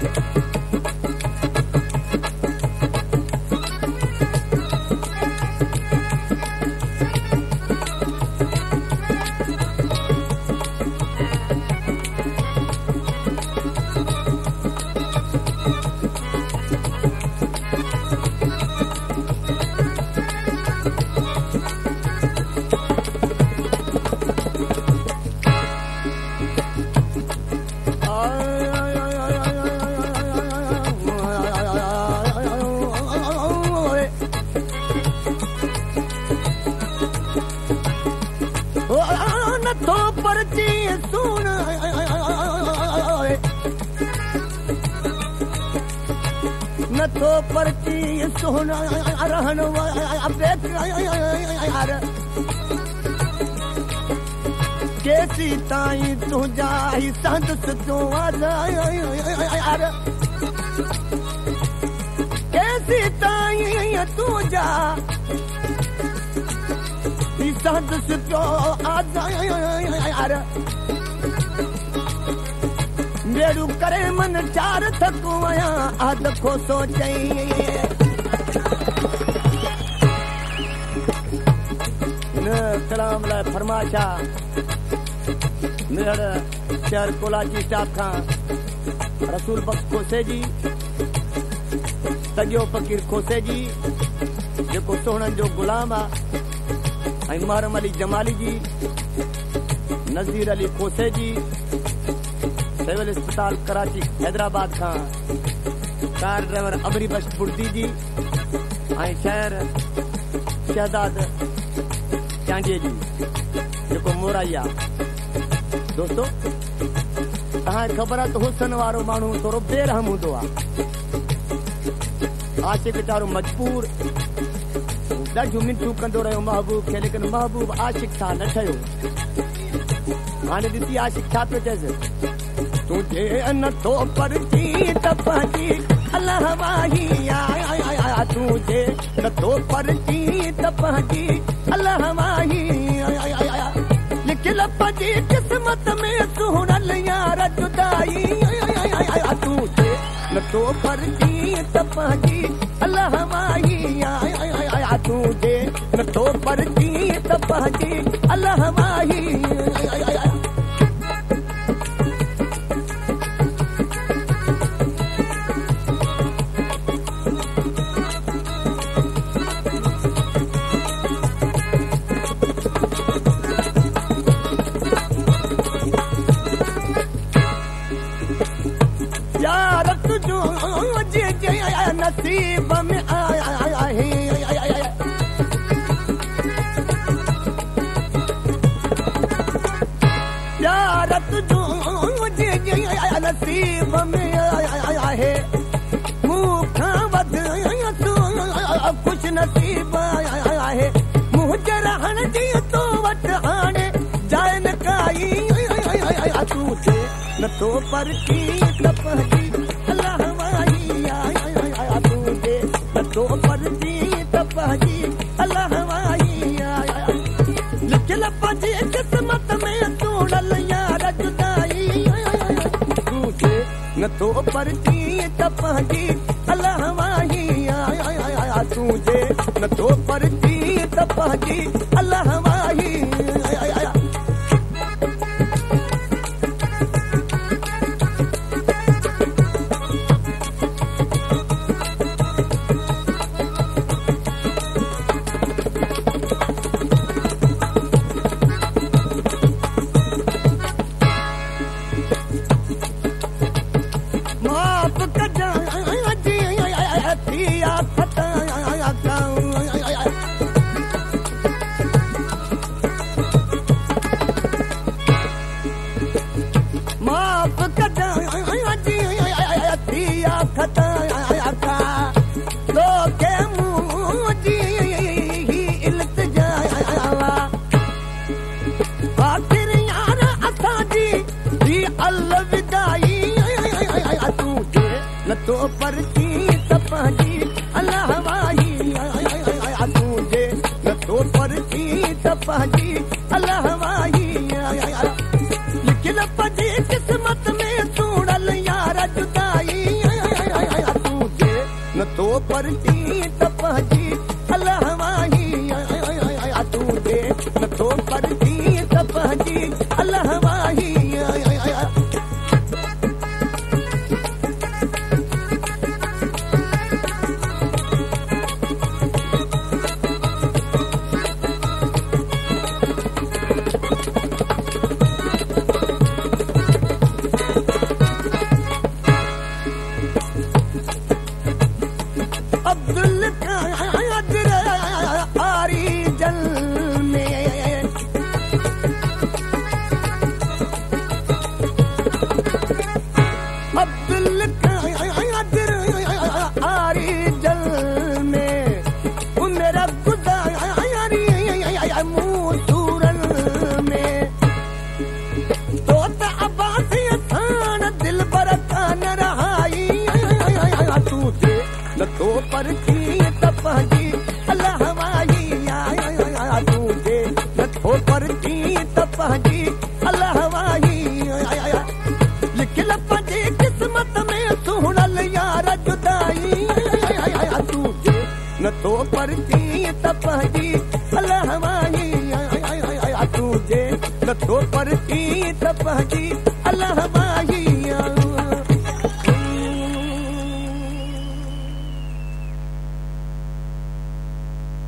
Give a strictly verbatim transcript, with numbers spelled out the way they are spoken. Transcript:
नथो परची सोना रहन बेकार केसी ताई तुझा ही संदस तो यार केसी ताई तुझा ही संदस तो यार मेरू करे मन चार थकुआया आद को सोचे न कलाम ला फरमाशा मेरा शहर कोलाची स्टाफ खां रसूल बख्श खोसे जी सॼो फ़कीर खोसे जी जेको सोहणनि जो गुलाम आहे ऐं महरम अली जमाली जी नज़ीर अली खोसे जी सिविल अस्पताल कराची हैदराबाद खां कार ड्राइवर अमरी बख्श बुर्दी जी ऐं शहर शहदाद चांडिया जी जेको मोराई आहे दोस्तो तव्हांखे ख़बर आहे त हुसन वारो माण्हू थोरो बेरहम हूंदो आहे आशिक वीचारो मजबूर ॾाढियूं मिनतूं कंदो रहियो महबूब खे लेकिन महबूब आशिक सां न ठहियो हाणे ॾिसी आशिक छा पियो चएसि तुझे नथो परची तपजी अल्लाह वाही आया तुझे नथो परची तपजी अल्लाह वाही आया लिखल पजी किस्मत में सुहरल यार जुदाई तुझे नथो परची तपजी अल्लाह वाही आया तुझे नथो परची तपजी अल्लाह वाही आया नसीब में आया है यार तुझो नसीब में आया है मुँह खां वध कुछ नसीब आया है मुझे रहण जी तो वट हाणे जाए न काई तुझे नथो परची तपजी अल्लाह वाही आया तुझे नथो परची तपजी अल्लाह वाही आया लिखल पजी किस्मत में तूड़ल यार जुदाई तुझे नथो परची तपजी अल्लाह वाही आया तुझे नथो परची तपजी अल्लाह वाही आया नथो परची तपजी अल्लाह वाही आया तुझे नथो परची तपजी अल्लाह वाही आया लिखल पजी किस्मत में तूड़ल यार जुदाई परती तपहजी अलहवाही तुझे नथो परती तपहजी अलहवाही अब्दुल कादिर आरी जल में अब्दुल कादिर आरी जल में मेरा गुजारी मूसूरन में तो अब्बास थान दिल बरकान रहाई तुझे नथो परती तपहजी अलहवाही तुझे नथो परती तपहजी अलहवाही लिखल पंहिंजे किस्मत में सुहणल यार जुदाई तुझे नथो परती तपहजी अलहवाही तुझे नथो परती तपहजी अलहवाही